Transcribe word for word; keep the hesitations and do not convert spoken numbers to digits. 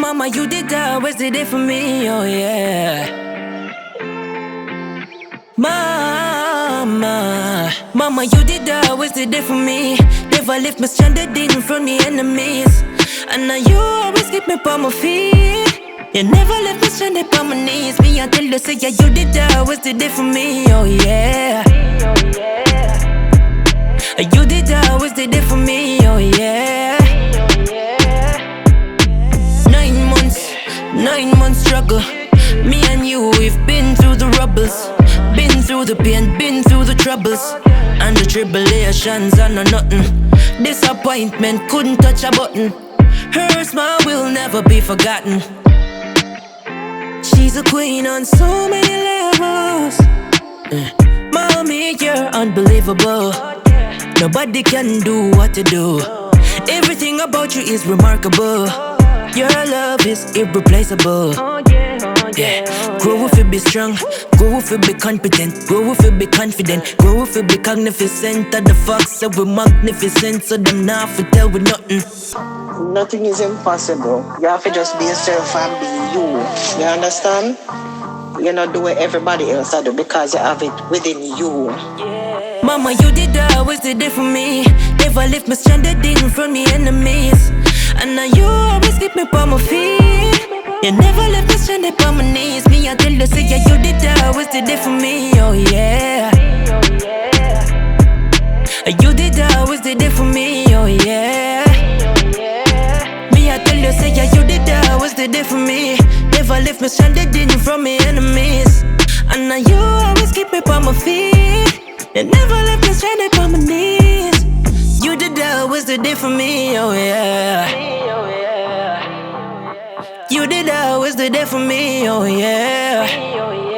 Mama, you did always did it for me, oh yeah. Mama, Mama, you did always did it for me. Never left me stranded in front of the enemies. And now you always keep me on my feet. You never left me stranded on my knees. Me, I tell you, say, yeah, you did always did it for me, oh yeah. You did always did it for me, oh yeah. Nine months, nine months struggle. Me and you, we've been through the rubbles. Been through the pain, been through the troubles. And the tribulations are not nothing. Disappointment couldn't touch a button. Her smile will never be forgotten. She's a queen on so many levels. uh, Mommy, you're unbelievable. Nobody can do what you do. Everything about you is remarkable. Your love is irreplaceable. Yeah, grow if you be strong, grow if you be competent, grow if you be confident, grow if you be magnificent. Of the fox, so we magnificent, so them now fi tell we nothing. Nothing is impossible. You have to just be yourself and be you. You understand? You not do what everybody else do because you have it within you. Mama, you did always did it for me. Never left me stranded in front of me enemies. And now you always keep me on my feet. You never left me stranded on my knees. Me, I tell you, say, yeah, you did always did it for me, oh yeah. You did always did it for me, oh yeah. Me, I tell you, say, yeah, you did always did it for me. Never left me stranded in from me enemies. And now you always keep me on my feet. You never left me stranded on my knees. You did always did it for me, oh yeah. You did always did it for me, oh yeah.